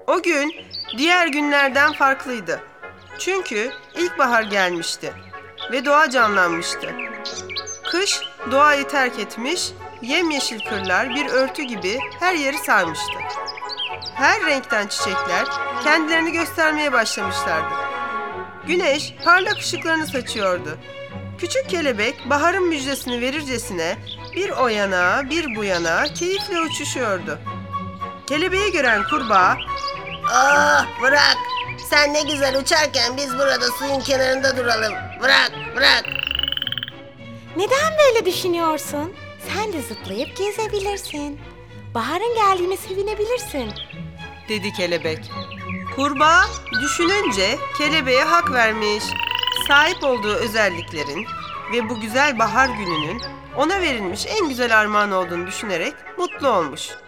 O gün diğer günlerden farklıydı. Çünkü ilkbahar gelmişti ve doğa canlanmıştı. Kış doğayı terk etmiş, yemyeşil kırlar bir örtü gibi her yeri sarmıştı. Her renkten çiçekler kendilerini göstermeye başlamışlardı. Güneş parlak ışıklarını saçıyordu. Küçük kelebek baharın müjdesini verircesine bir o yana bir bu yana keyifle uçuşuyordu. Kelebeği gören kurbağa, "Ah, bırak! Sen ne güzel uçarken biz burada suyun kenarında duralım. Bırak, bırak!" Neden böyle düşünüyorsun? Sen de zıplayıp gezebilirsin. Baharın geldiğine sevinebilirsin. dedi kelebek. Kurbağa düşününce kelebeğe hak vermiş. Sahip olduğu özelliklerin ve bu güzel bahar gününün ona verilmiş en güzel armağan olduğunu düşünerek mutlu olmuş.